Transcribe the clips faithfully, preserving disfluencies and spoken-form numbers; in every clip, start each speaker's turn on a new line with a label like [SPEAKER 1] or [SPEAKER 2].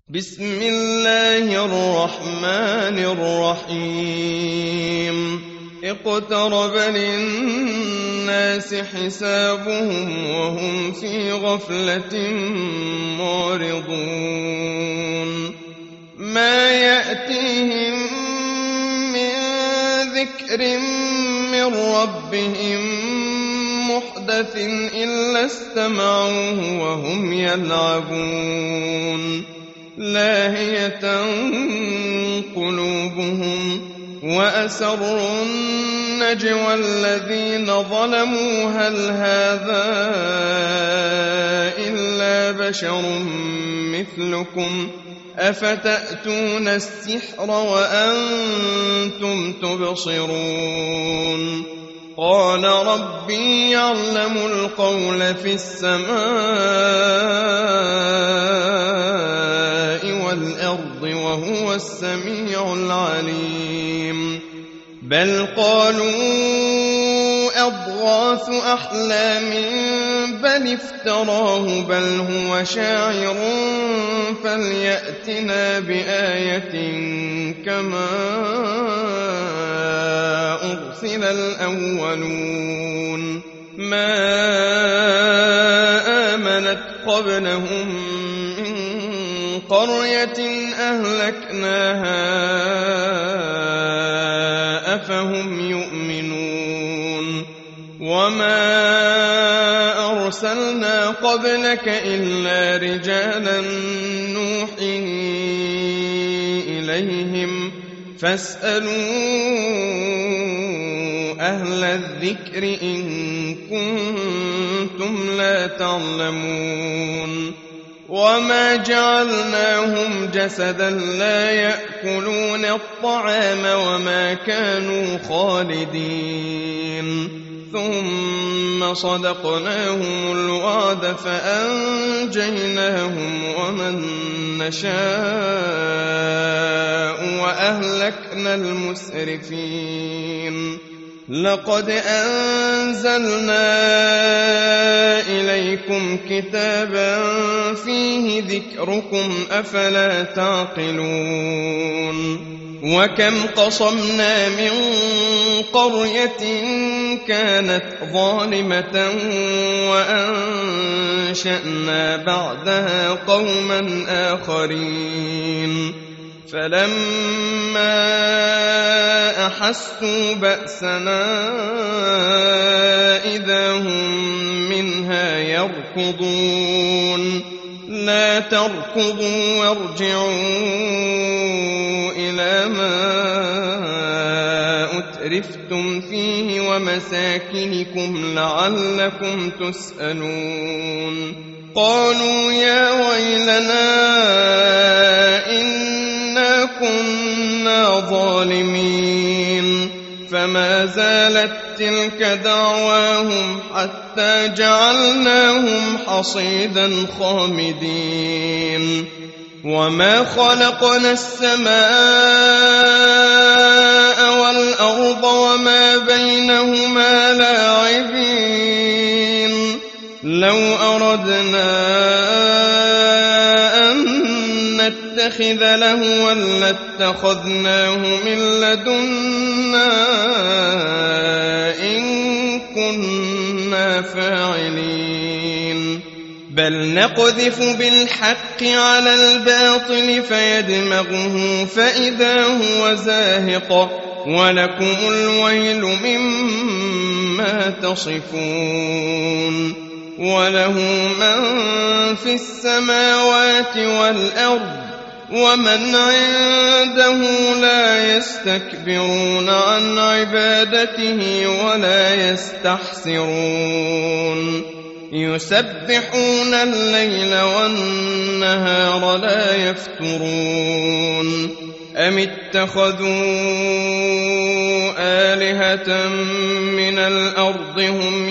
[SPEAKER 1] بسم الله الرحمن الرحيم اقترب للناس حسابهم وهم في غفلة معرضون ما يأتيهم من ذكر من ربهم محدث إلا استمعوه وهم يلعبون لاهية قلوبهم وأسروا النجوى الذين ظلموا هل هذا إلا بشر مثلكم أفتأتون السحر وأنتم تبصرون قال ربي يعلم القول في السماء والأرض وهو السميع العليم بل قالوا أضغاث أحلام بل افتراه بل هو شاعر فليأتنا بآية كما أرسل الأولون ما آمنت قبلهم من قرية أهلكناها أفهم يؤمنون وما أرسلنا قبلك إلا رجالا نوحي إليهم فاسألوا أهل الذكر إن كنتم لا تعلمون وما جعلناهم جسدا لا يأكلون الطعام وما كانوا خالدين ثم صدقناهم الوعد فأنجيناهم ومن نشاء وأهلكنا المسرفين لقد أنزلنا إليكم كتابا فيه ذكركم أفلا تعقلون وكم قصمنا من قرية كانت ظالمة وأنشأنا بعدها قوما آخرين فلما أحسوا بأسنا إذا هم منها يركضون لا تركضوا وارجعوا إلى ما أترفتم فيه ومساكنكم لعلكم تسألون قالوا يا ويلنا إنا كنا ظالمين فما زالت تلك دعواهم حتى جعلناهم حصيدا خامدين وما خلقنا السماء والأرض وما بينهما لاعبين لو أردنا أن نتخذ لهوا لاتخذناه من لدنا إن كنا فاعلين بل نقذف بالحق على الباطل فيدمغه فإذا هو زاهق ولكم الويل مما تصفون وله من في السماوات والأرض ومن عنده لا يستكبرون عن عبادته ولا يستحسرون يسبحون الليل والنهار لا يفترون أم اتخذوا آلهة من الأرض هم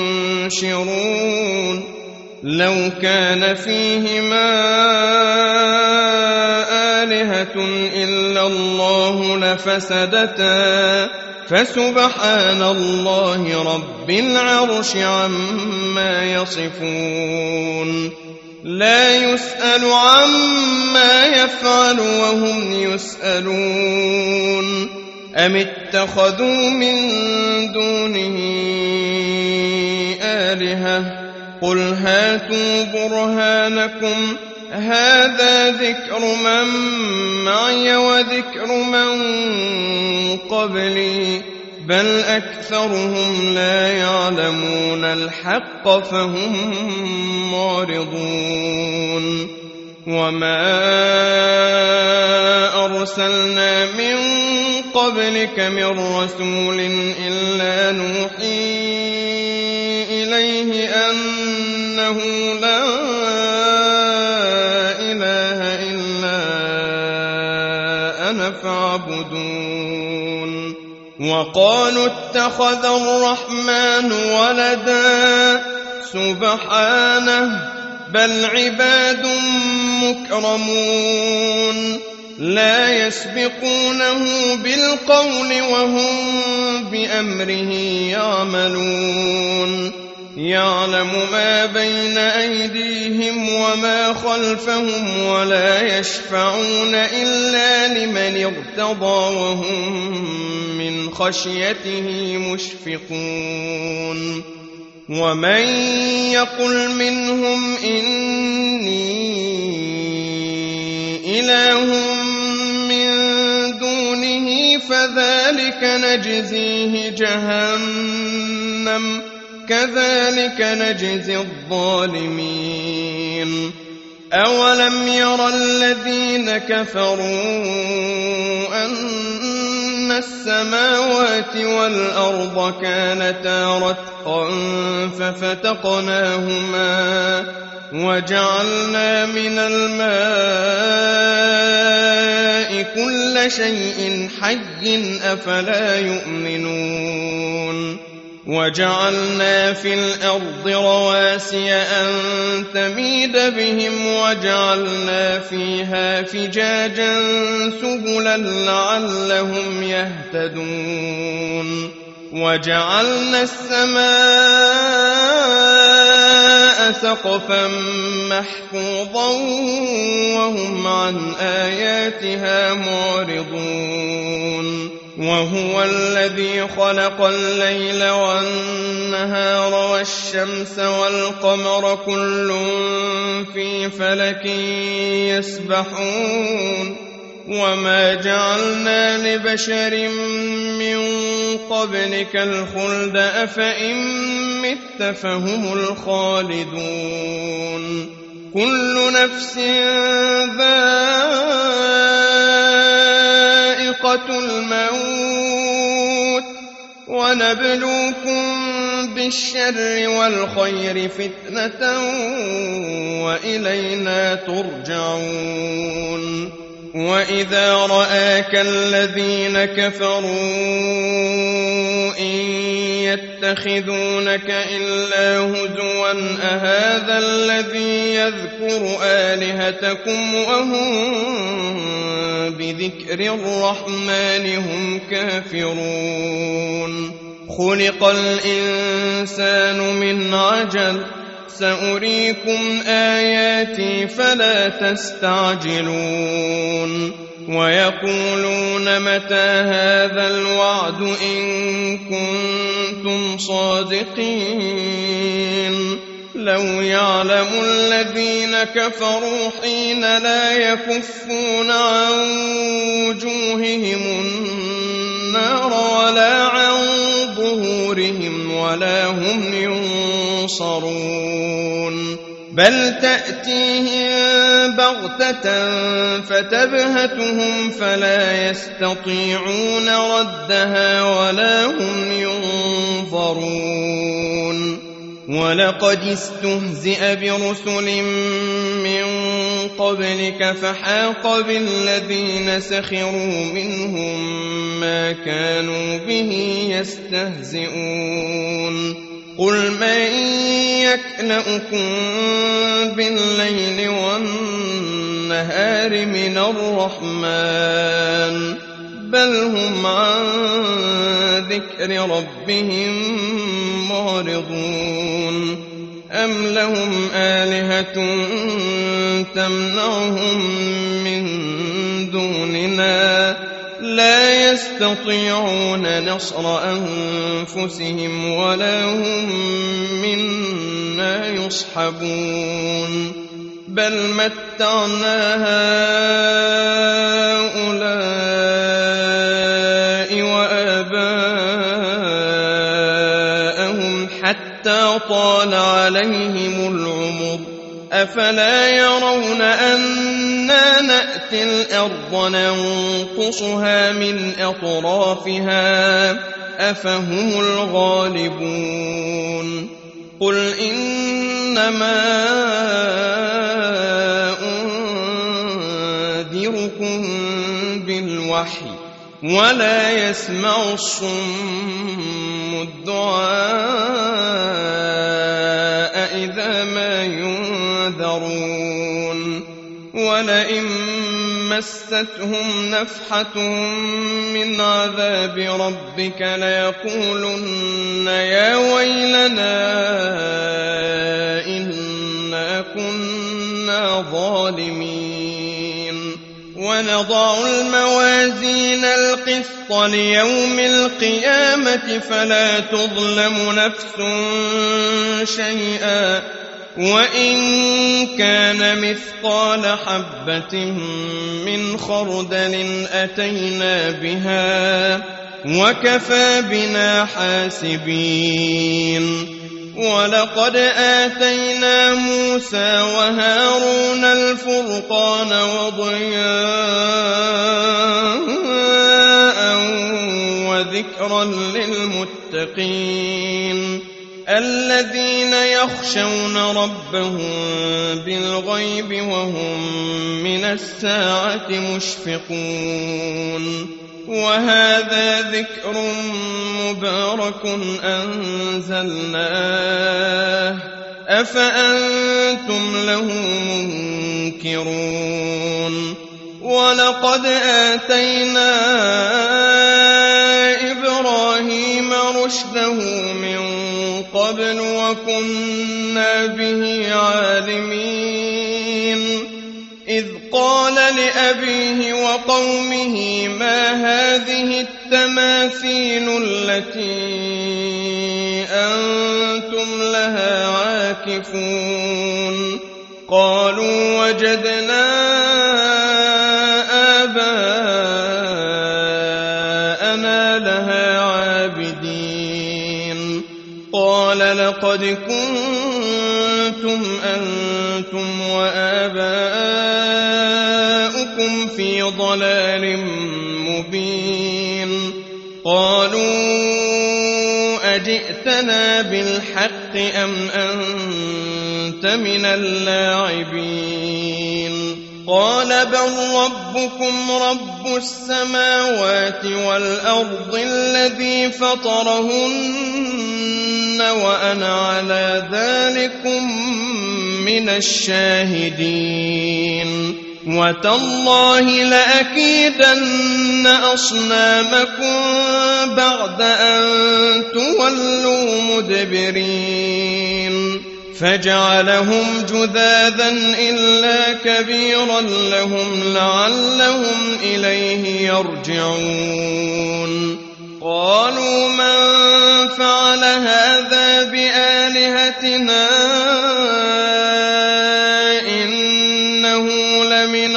[SPEAKER 1] ينشرون لو كان فيهما آلهة إلا الله لفسدتا فسبحان الله رب العرش عما يصفون لا يسأل عما يفعل وهم يسألون أم اتخذوا من دونه آلهة قل هاتوا برهانكم هذا ذكر من معي وذكر من قبلي بل أكثرهم لا يعلمون الحق فهم معرضون وما أرسلنا من قبلك من رسول إلا نوحي إليه أنه لا إله إلا أنا فاعبدون وقالوا اتخذ الرحمن ولدا سبحانه بل عباد مكرمون لا يسبقونه بالقول وهم بأمره يعملون يعلم ما بين أيديهم وما خلفهم ولا يشفعون إلا لمن ارتضى وهم من خشيته مشفقون ومن يقل منهم إني إله من دونه فذلك نجزيه جهنم كذلك نجزي الظالمين أولم يرى الذين كفروا أن السماوات والأرض كانتا رتقا ففتقناهما وجعلنا من الماء كل شيء حي أفلا يؤمنون وجعلنا في الأرض رواسي أن تميد بهم وجعلنا فيها فجاجا سبلا لعلهم يهتدون وجعلنا السماء سقفا محفوظا وهم عن آياتها معرضون وهو الذي خلق الليل والنهار والشمس والقمر كل في فلك يسبحون وما جعلنا لبشر من قبلك الخلد أفإن مت فهم الخالدون كل نفس ذائقة الموت ونبلوكم بالشر والخير فتنة وإلينا ترجعون وإذا رآك الذين كفروا إن يتخذونك إلا هزوا أهذا الذي يذكر آلهتكم وهم بذكر الرحمن هم كافرون خلق الإنسان من عجل سأريكم آياتي فلا تستعجلون ويقولون متى هذا الوعد إن كنتم صادقين لو يعلم الذين كفروا حين لا يكفون عن وجوههم النار ولا عن ظهورهم ولا هم ينصرون بل تأتيهم بغتة فتبهتهم فلا يستطيعون ردها ولا هم ينظرون ولقد استهزئ برسل من قبلك فحاق بالذين سخروا منهم ما كانوا به يستهزئون قل من يكلؤكم بالليل والنهار من الرحمن بل هم عن ذكر ربهم معرضون أم لهم آلهة تمنعهم من دوننا لا يستطيعون نصر أنفسهم ولا هم منا يصحبون بل متعنا هؤلاء وآباءهم حتى طال عليهم العمر أفلا يرون أنا نأتي الأرض ننقصها من أطرافها أفهم الغالبون قل إنما أنذركم بالوحي ولا يسمع الصم الدعاء إذا ما ينذرون ولئن مستهم نفحة من عذاب ربك ليقولن يا ويلنا إنا كنا ظالمين ونضع الموازين القسط ليوم القيامة فلا تظلم نفس شيئا وإن كان مثقال حبة من خردل أتينا بها وكفى بنا حاسبين ولقد آتينا موسى وهارون الفرقان وضياء وذكرا للمتقين الذين يخشون ربهم بالغيب وهم من الساعة مشفقون وهذا ذكر مبارك أنزلناه أفأنتم له منكرون ولقد آتينا إبراهيم رشده من قبل وكنا به عالمين إذ قال لأبيه وقومه ما هذه التماثيل التي أنتم لها عاكفون قالوا وجدنا آباءنا لها عابدين قال لقد كنتم أنتم وآباؤكم في ضلال مبين قالوا أجئتنا بالحق أم أنت من اللاعبين قال بل ربكم رب السماوات والأرض الذي فطرهن وأنا على ذلكم من الشاهدين وتالله لأكيدن أصنامكم بعد أن تولوا مدبرين فجعلهم جذاذا إلا كبيرا لهم لعلهم إليه يرجعون قالوا من فعل هذا بآلهتنا إنه لمن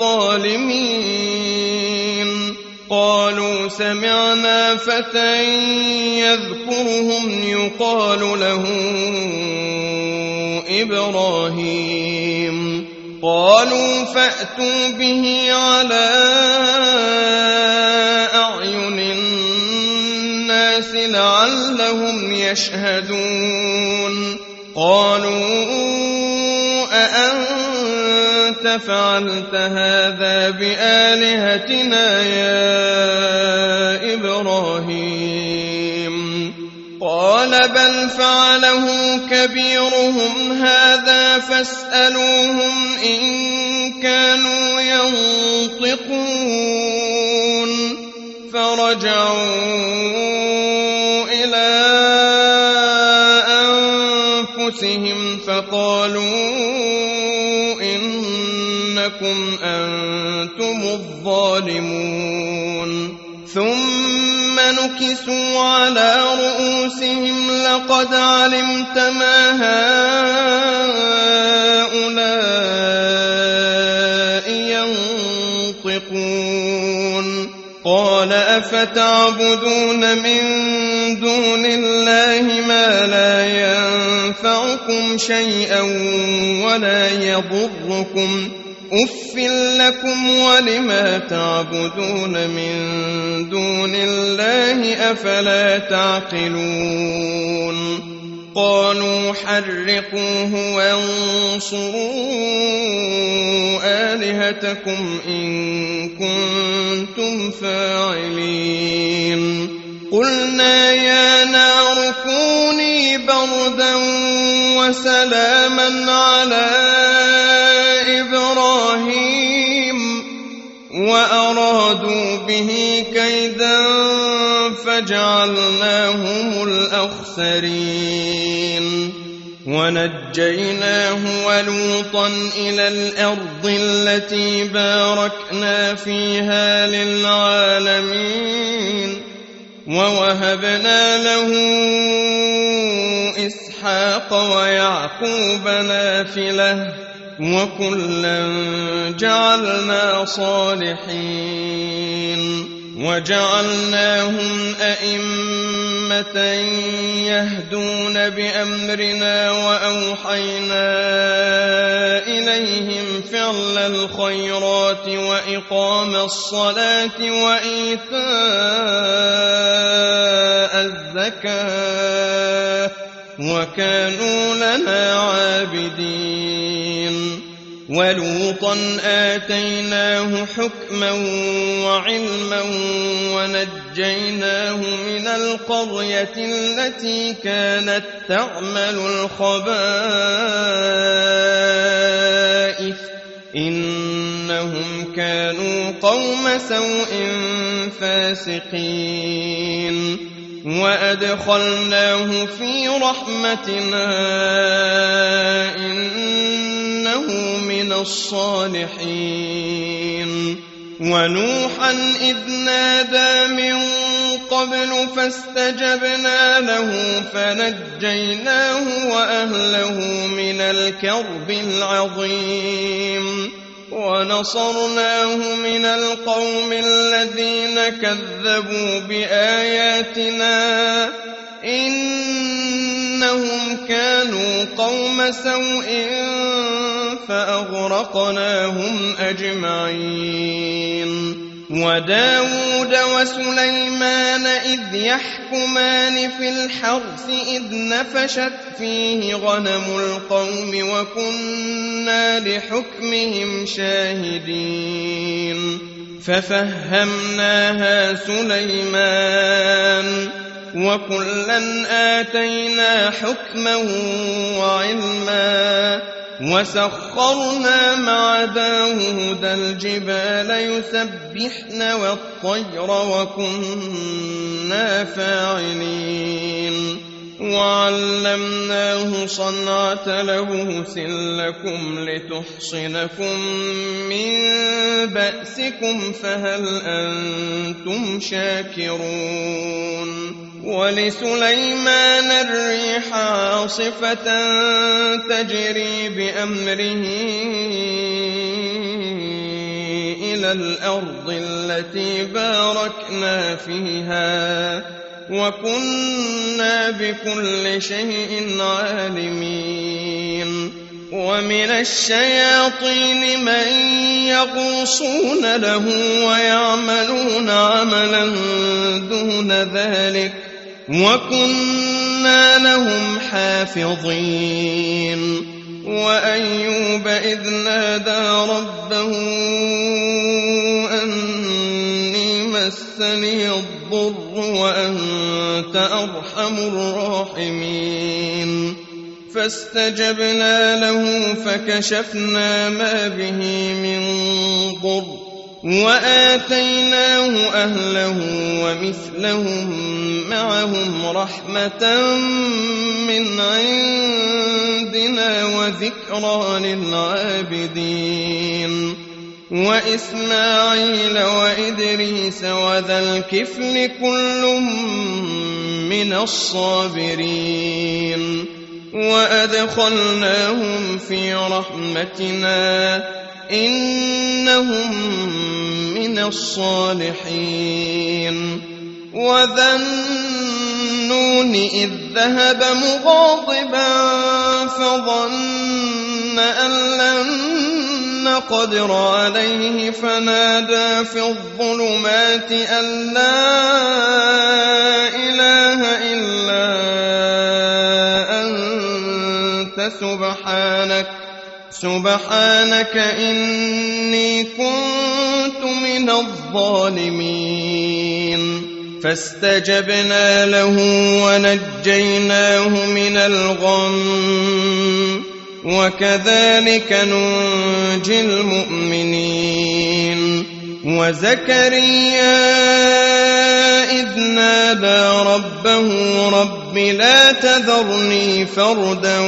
[SPEAKER 1] الظالمين قالوا سمعنا فتى يذكرهم يقال له إبراهيم قالوا فأتوا به على أعين الناس لعلهم يشهدون قالوا أأنت فعلت هذا بآلهتنا يا إبراهيم قال بل فعله كبيرهم هذا فاسألوهم إن كانوا ينطقون رجعوا إلى أنفسهم فقالوا إنكم أنتم الظالمون ثم نكسوا على رؤوسهم لقد علمت ما هؤلاء ينطقون قال أفتعبدون من دون الله ما لا ينفعكم شيئا ولا يضركم أف لكم ولما تعبدون من دون الله أفلا تعقلون قالوا حرقوه وانصروا آلهتكم إن كنتم فاعلين قلنا يا نار كوني بردا وسلاما على إبراهيم وأرادوا به كيدا فجعلناهم الأخسرين ونجيناه ولوطا إلى الأرض التي باركنا فيها للعالمين ووهبنا له إسحاق ويعقوب نافلة وكلا جعلنا صالحين وجعلناهم أئمة يهدون بأمرنا وأوحينا إليهم فعل الخيرات وإقام الصلاة وإيتاء الزكاة وكانوا لنا عابدين ولوطا آتيناه حكما وعلما ونجيناه من القرية التي كانت تعمل الخبائث إنهم كانوا قوم سوء فاسقين وأدخلناه في رحمتنا إنه من الصالحين ونوحا إذ نادى من قبل فاستجبنا له فنجيناه وأهله من الكرب العظيم ونصرناه من القوم الذين كذبوا بآياتنا إنهم كانوا قوم سوء فأغرقناهم أجمعين وداود وسليمان إذ يحكمان في الحرث إذ نفشت فيه غنم القوم وكنا لحكمهم شاهدين ففهمناها سليمان وكلا آتينا حكما وعلما وسخرنا مع داود الجبال يسبحن والطير وكنا فاعلين وعلمناه صنعة لبوس لكم لتحصنكم من بأسكم فهل أنتم شاكرون ولسليمان الريح عاصفة تجري بأمره إلى الأرض التي باركنا فيها وكنا بكل شيء عالمين ومن الشياطين من يغوصون له ويعملون عملا دون ذلك وكنا لهم حافظين وأيوب إذ نادى ربه أني مسني الضر وأنت أرحم الراحمين فاستجبنا له فكشفنا ما به من ضر وآتيناه أهله ومثلهم معهم رحمة من عندنا وذكرى للعابدين وإسماعيل وإدريس وذا الكفل كل من الصابرين وأدخلناهم في رحمتنا إنهم من الصالحين وذا النون إذ ذهب مغاضبا فظن أن لن نقدر عليه فنادى في الظلمات أن لا إله إلا أنت سبحانك سبحانك إني كنت من الظالمين فاستجبنا له ونجيناه من الغم وكذلك ننجي المؤمنين وزكريا إذ نادى ربه رب لا تذرني فردا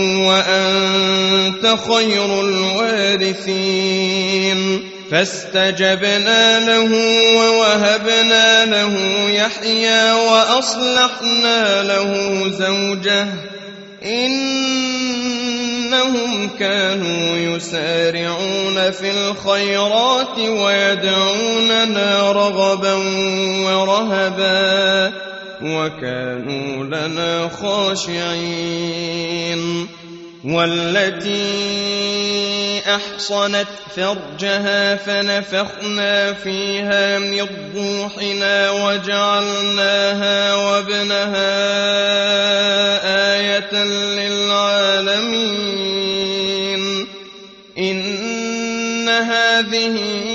[SPEAKER 1] وأنت خير الوارثين فاستجبنا له ووهبنا له يحيى وأصلحنا له زوجه إنهم كانوا يسارعون في الخيرات ويدعوننا رغبا ورهبا وكانوا لنا خاشعين والتي أحصنت فرجها فنفخنا فيها من روحنا وجعلناها وابنها آية للعالمين إن هذه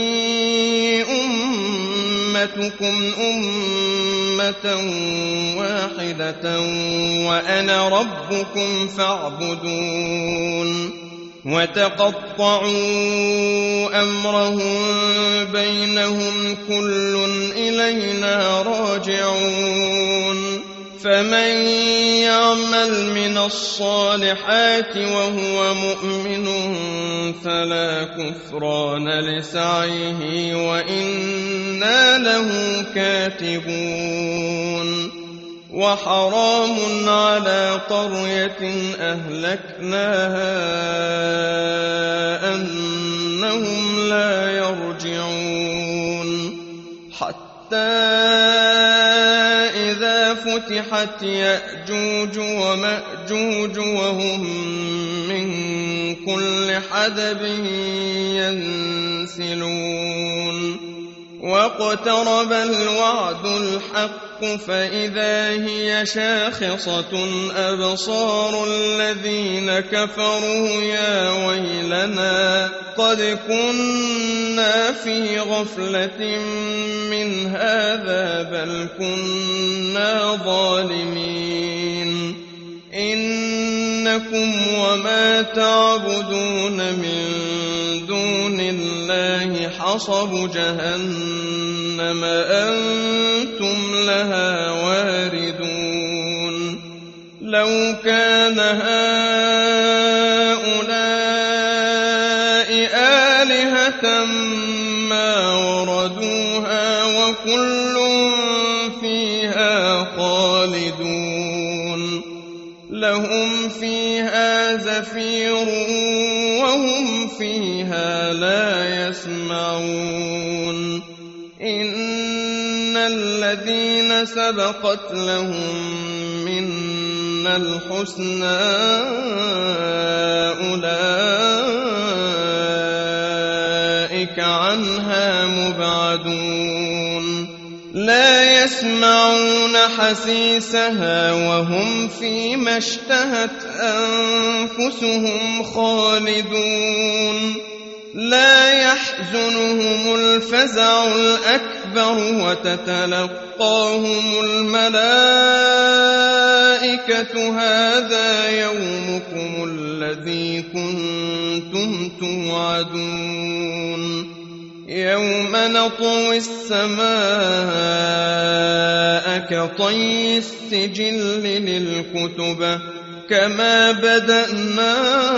[SPEAKER 1] أمتكم أمة واحدة وأنا ربكم فاعبدون وتقطعوا أمرهم بينهم كل إلينا راجعون فمن يعمل من الصالحات وهو مؤمن فلا كفران لسعيه وإنا له كاتبون وحرام على قرية أهلكناها أنهم لا يرجعون حتى إذا فتحت يأجوج ومأجوج وهم من كل حدب ينسلون واقترب الوعد الحق فإذا هي شاخصة أبصار الذين كفروا يا ويلنا قد كنا في غفلة من هذا بل كنا ظالمين إنكم وما تعبدون من دون الله حصب جهنم أنتم لها واردون لو كان هؤلاء آلهة ما وردوها وكل فيها خالدون لهم فيها زفير وهم فيها لا يسمعون إن الذين سبقت لهم منا الحسنى أولئك عنها مبعدون لا يسمعون حسيسها وهم فيما اشتهت أنفسهم خالدون لا يحزنهم الفزع الأكبر وتتلقاهم الملائكة هذا يومكم الذي كنتم توعدون يوم نطوي السماء كطي السجل للكتب كما بدأنا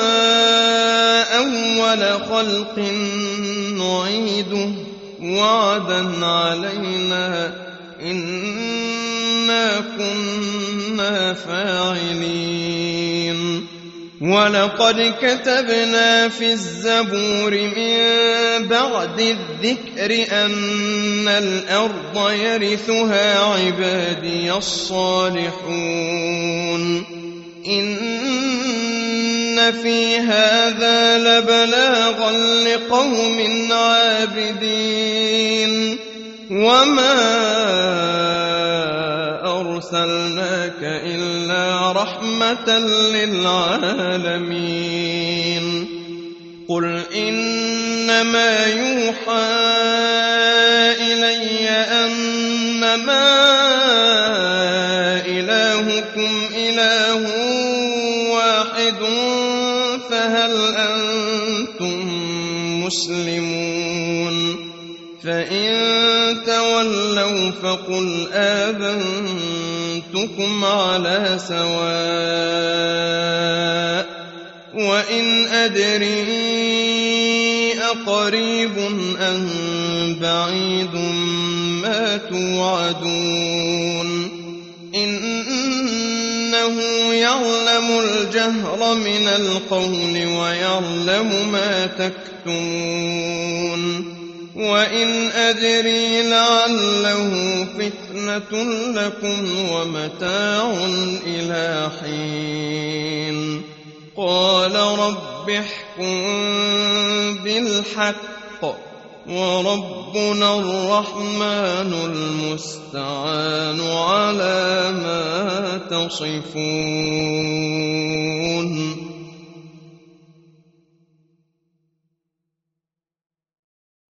[SPEAKER 1] أول خلق نعيده وعدا علينا إنا كنا فاعلين ولقد كتبنا في الزبور من بعد الذكر أن الأرض يرثها عبادي الصالحون إن في هذا لبلاغا لقوم عابدين وما أرسلناك إلا رحمة للعالمين قل إنما يوحى إلي أنما إلهكم إله واحد فهل أنتم مسلمون فإن تولوا فقل آذنتكم على سواء وإن أدري أقريب أم بعيد ما توعدون إنه يعلم الجهر من القول ويعلم ما تكتمون وإن أدري لعله فتنة لكم ومتاع إلى حين قال رب احكم بالحق وربنا الرحمن المستعان على ما تصفون.